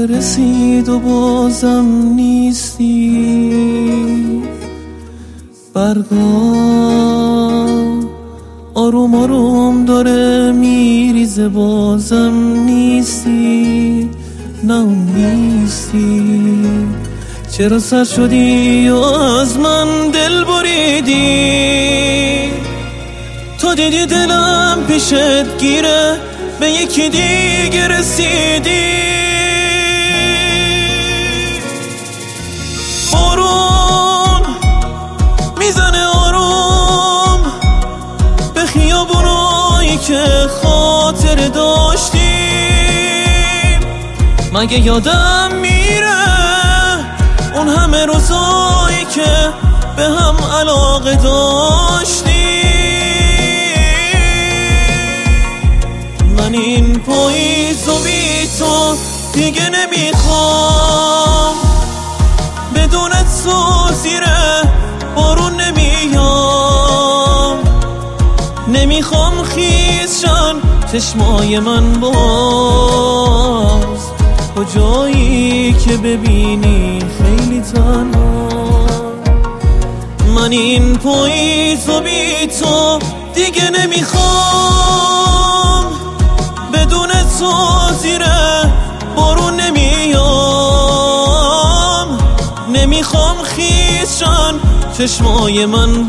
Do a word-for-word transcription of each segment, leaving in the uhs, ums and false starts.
رسید و بازم نیستی. برگا آروم آروم داره میریزه بازم نیستی. نه اون نیستی. چرا سر شدی و از من دل بریدی؟ تو دیدی دلم پیشت گیره به یکی دیگه رسیدی. بارون میزنه آروم به خیابونایی که خاطر داشتیم. مگه یادم میره اون همه روزایی که به هم علاقه داشتیم؟ من این پاییز و بی تو دیگه نمیخوام. بدون تو زیر بارون نمیام. نمیخوام خیزشن چشمای من باز کجایی که ببینی خیلی تنها. من این پاییز و بی تو دیگه نمیخوام. بدون تو زیر بارون نمیام. نمیخوام خیزشن چشمای من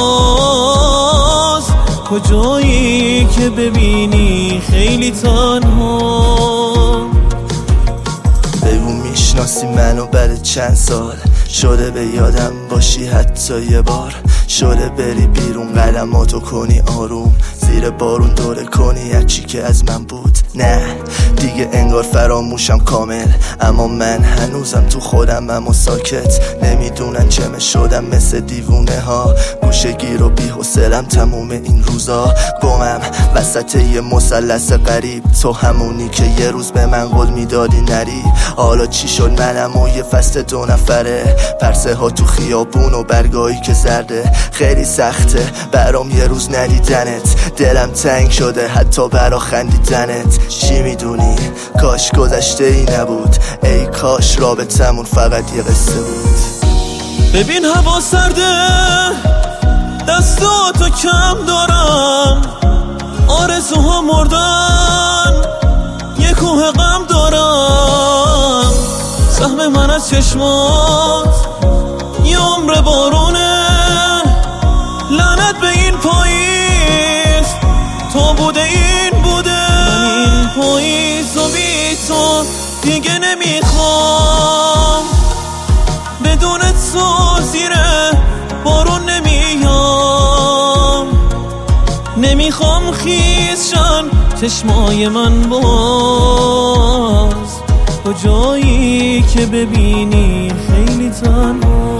باز کجایی که ببینی خیلی تنها. بگو میشناسی منو بعد چند سال؟ شده به یادم باشی حتی یه بار؟ شده بری بیرون قدماتو کنی آروم زیر بارون دوره کنی هرچی که از من بود؟ نه دیگه انگار فراموشم کامل. اما من هنوزم تو خودم اما ساکت. نمیدونن چمه شدم مثل دیوونه ها. گوشه گیر و بی حوصله‌ام تموم این روزا. گمم وسط یه مثلث غریب. تو همونی که یه روز به من قول میدادی نری. حالا چی شد منم و یه فصل دو نفره؟ پرسه ها تو خیابون و برگایی که زرده. خیلی سخته برام یه روز ندیدنت. دلم تنگ شده حتی برا خندیدنت. چی میدونی کاش گذشته ای نبود. ای کاش رابطمون فقط یه قصه بود. ببین هوا سرده دستاتو کم دارم. آرزوها مردن یه کوه غم دارم. سهم من از چشمات یه عمر بارونه. لعنت به این پاییز تو بوده این بوده. من این پاییز و بی تو دیگه نمیخوام. بدون تو زیر بارون نمیام. نمیخوام خیزشن چشمای من باز کجایی که ببینی خیلی تنها.